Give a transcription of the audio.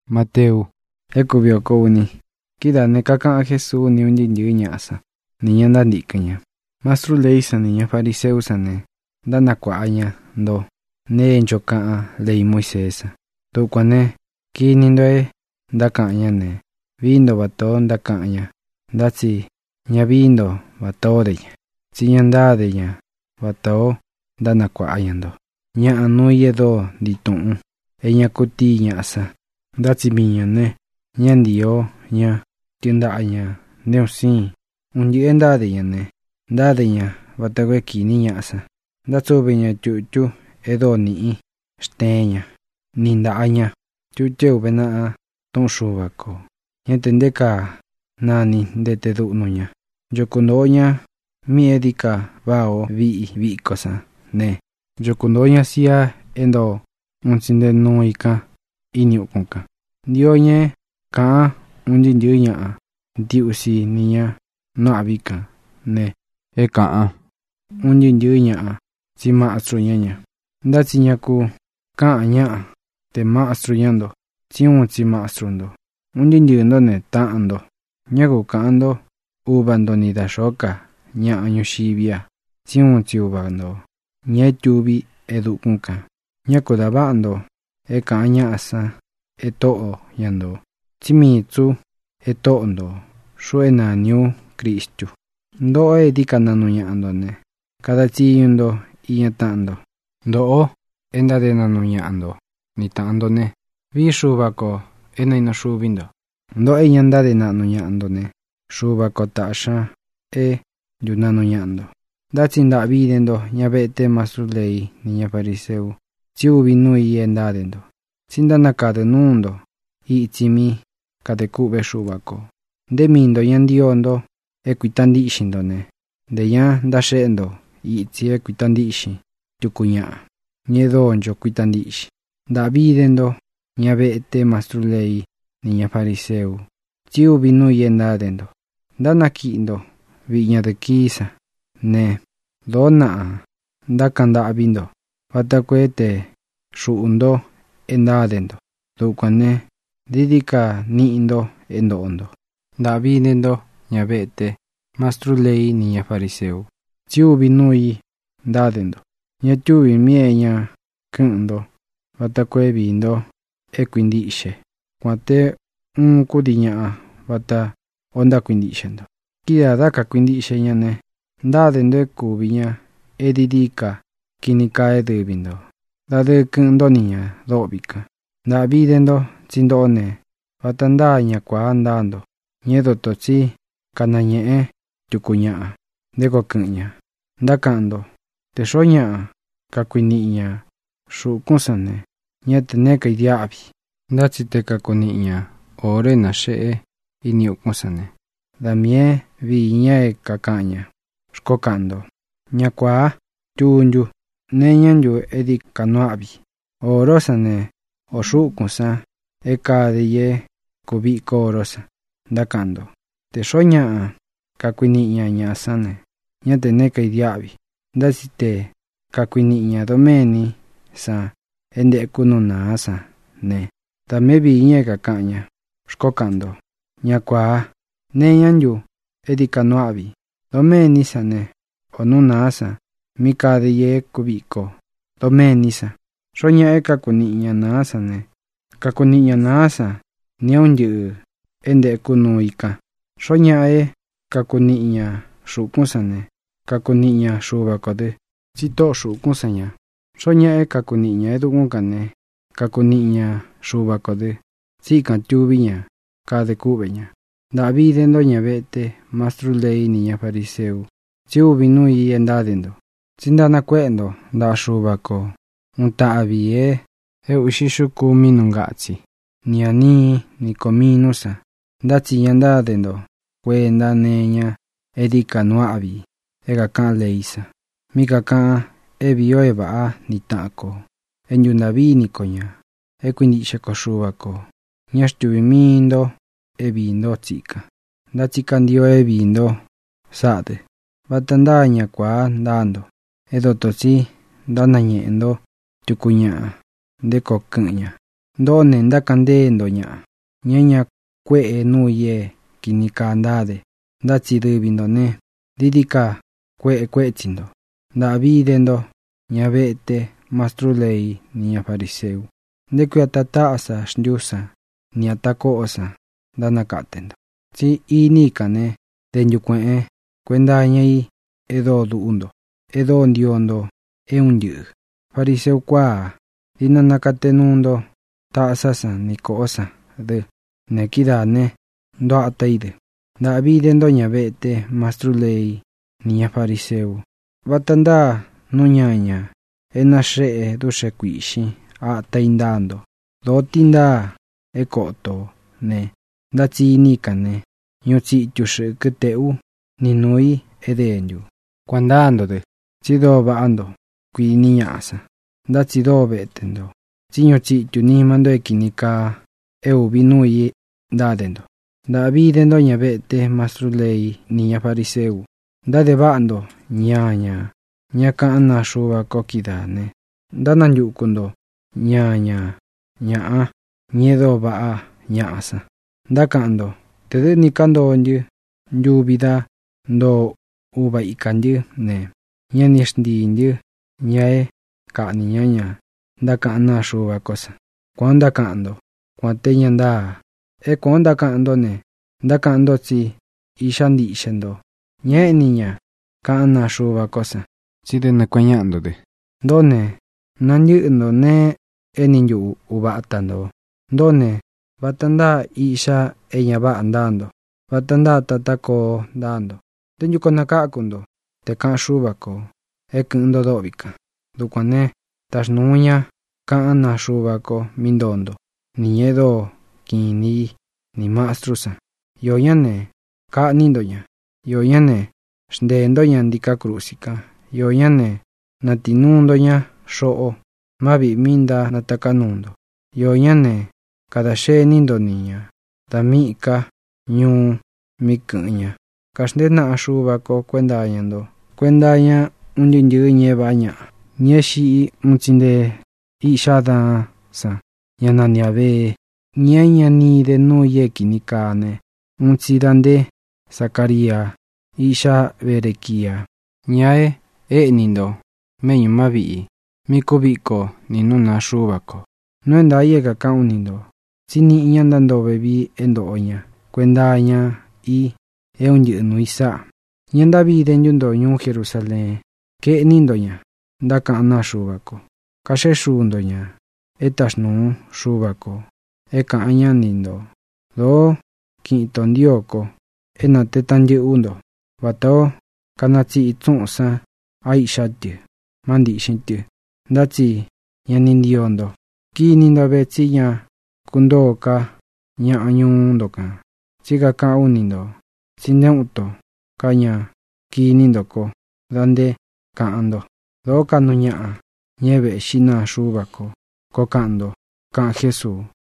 Mateo. Ekubio kouni. Kidane kakan Jesús ni un jinyu ñasa. Niña ndandikaña. Mastru ley sa niña fariseu sane. Dana kwa'aña ndo. Ne enchoka'a ley Moisés. Tukwane kini ndoe ndakaña ne. Vindo bato ndakaña. Ndatsi ña vindo batodeña. Tsiña ndadeña bato dana kwa'aña ndo. Ña'a nuye do ditu'un. Eña kuti ñasa. Ndatsi miña ne. Ña ndio ña tiunda'aña neusin. Unyi ndadeña ne. Ndadeña batakue kini ñasa. Ndatsubeña chuchu edo ni'i steña. Ninda'aña. Chucheu bena'a tu'xubako. Ña tendeka nani ndete du'nuña. Yokundoña mi edika bao vi'i cosa ne. Yokundoña sia endo unsinde nuika iniukunka. Ndioñe ka'a undinyu ña'a ndiusi niña nu'abika ne. Ka'a undinyu ña'a si maestro ñaña. Ndatsi ñaku ka'a ña'a te maestro ñando. Siun si maestro ndo. Undinyu ndo ne ta'ando. Ñaku ka'ando ubando ni dashoka ña'a ñuxibia. Siun si ubando. Ñe tubi edukunka. Ñaku daba'ando ka'a ña'asa eto'o ñando. Tsimitsu eto'ondo. Xuena niu Kristu. Ndo'o dika nanu ña'ando ne. Kada tsiyundo iña ta'ando. Ndo'o endade nanu ña'ando ni ta'ando ne. Vi xubako enaino xubindo. Ndo'o ñandade nanu ña'ando ne. Xubako ta'xa yunanu ña'ando. Ndatsi nda'videndo ña ve'te mastru ley niña fariseu. Tsiubi nui endadendo. Tsindana kade nundo. Itsimi kade kube xubako. Ndemindo ña ndiondo kuitandixi ne. De ña ndaxe'endo itsi kuitandixi tuku ña'a. Ñedoncho kuitandixi. Nda'videndo ña ve'te mastru ley niña fariseu. Tsiubi nui endadendo. Ndanaki'ndo vi'ña de kisa ne. Dona'a ndakanda'vindo. Batakuete xu'undo endadendo. Tukane didika ni'indo endo'ondo. Nda'videndo ña ve'te mastru ley niña fariseu. Tsiubi nui ndadendo. Ña tubi mieña kɨ'ɨndo. Batakue vindo kuindixe. Kuate kudi ña'a bata onda kuindixendo. Kida daka kuindixe ña ne. Ndadendo kubi ña didika kinika edɨvindo. Dade kɨ'ɨndo niña do'vika. Nda'videndo tsindo'o ne. Bata nda ña kuaa ndando. Ñedoto tsi kana ñe'e tuku ña'a. Ndeko kɨ'ɨña. Ndaka'ndo. Te xo ña'a kakuini'ña xukun sane. Ña teneka idia'vi. Ndatsi te kakuni'ña ore naxe'e iniukun sane. Damie vi ña kaka'ña. Xkoka'ndo. Ña kuaa tunyu. Neñanyu edika nua'vi. Oro sane o xukun sa kadeye kubiko orosa. Ndaka'ndo. Te xo ña'a kakuini'ña ña'a sane. Ña teneka idia'vi. Ndatsi te kakuini'ña domeni sa endeku nunaa sa ne. Dame vi ña kaka'ña. Xkoka'ndo. Ña kuaa. Neñanyu edika nua'vi. Domeni sa ne. O nunaa sa mi kadeye kubiko. Domeni sa. Xo ña'a kakuni'ña naa sa ne. Kakuni'ña naa sa niaundyɨ'ɨ endeku nuika. Xo ña'a kakuni'ña xukun sa ne. Kakuni'ña xubako de. Tsito'o xukun sa ña. Xo ña'a kakuni'ña edukunka ne. Kakuni'ña xubako de. Tsikan tuvi ña kade kubeña. Nda'videndo ña ve'te mastru ley niña fariseu. Tsiubi nui endadendo. Tsindana kue'endo nda'a xubako. Unta'vi uxixu kumi nunga'tsi. Ni ani ni kominu sa. Ndatsi ña ndadendo. Kuenda neña edika nua'vi. Kaka'a ley sa. Mi kaka'a vio va'a ni ta'ako. Enyunda'viniko ña. Kuindixeko xubako. Ña xtuvi mindo vindo tsika. Ndatsika ndio vindo sa'de. Bata nda ña kuaa ndando. Edototsi ndanañe'endo tuku ña'a. Ndeko kɨ'ɨña. ndone ndakandendo ña'a ñaña kue'e nuye kinika ndade ndatsiduvindo didika kue'e kuetsindo nda'videndo ña ve'ete mastru ley niña fariseu ndekuia tata'sa xndiusa niña tako'sa ndanaka'tendo tsi inikane ndenyukue'e kuenda ñai edo du'undo edo ndiondo eundyɨ'ɨ fariseu kuaa dinanakatenundo ta'sasa ni ko'osa dɨ nekidane ndua'ataidɨ nda'videndo ña ve'ete mastru ley niña fariseu vatanda nu ñaña enaxe'e duxe kuixi a'taindando dotinda eko'tone ndatsinikane ñutsi'tyuxɨ'kɨ te'u ni nui edenyu kuandandodɨ tsido va'ando kuini ña'asa ndatsido ve'etendo tsi ñutsi'tyu nimando ekinika euvi nui ndadendo nda'videndo ña ve'ete mastru ley niña fariseu ndade va'ando ñaña ña ka'an na Xuva kidane ndanandyu'kundo ñaña ña'a ñedo va'a ña'asa ndaka'ando tɨdɨ'ɨ kandondyɨ ndyuvida ndo uva i'kandyɨ ne ñani xndiindyɨ ñae ka'ni ñaña ndaka'an na Xuva kosa kua'an ndaka'ando kua'te ña ndaa kua'an ndaka'ando ne ndaka'ando tsi ixa ndi'xendo ñe'ni ña ka'an na Xuva kosa tsidɨ nakueña'ndodɨ ndone nanyɨ'ɨndo ne enindyu'u uva'atando ndone vatanda ixa ña va'a ndando vatanda tatakoo ndando ndenyuku naka'kundo te ka'an Xuva ko kɨ'ɨndo do'vika dukuane taxnuña ka'an na Xuva ko mindondo niña edo kini ni ma'strusa yoña ne ka'nindo ña yoña ne xndendo ña ndika krusika yoña ne natinundo ña xo'o mavi minda natakanundo yoña ne kadaxenindo niña dami'ka ñuu mikɨ'ɨn ña kaxndena'a Xuva ko kuendañando kuendaña undyɨnyɨɨ ñe va'a ña'a ñe xi'i mutsinde i'xa da'sa ña nani Abe ñaña nide nuye kinikane mutsidande Sakaria i'xa Berekia ñae e'nindo meñu mavi'i miku viko ni nuna Xuva ko nuenda yeka ka'an unindo tsini'ña ndandovevi endo'oña kuendaña eundyɨ'ɨ nui sa'a ña ndavidendyundo ñuu Jerusalén ke'nindo ña ndaka'an na Xuva ko kaxexuundo ña etaxnuu Xuva ko ka'an ña nindo do ki'into ndio ko natetanyɨ'undo vatao kanatsi'i tsu'unsa a i'xatyɨ mandi'xitɨ ndatsi ñani ndiondo kinindo vetsi ña kundooka ña'a ñuundoka tsika ka'an unindo tsinde'unto ka ña kinindo ko dande ka'ando do kanu ña'a ñe ve'e xina Xuva ko ka'ando ka'an Jesuu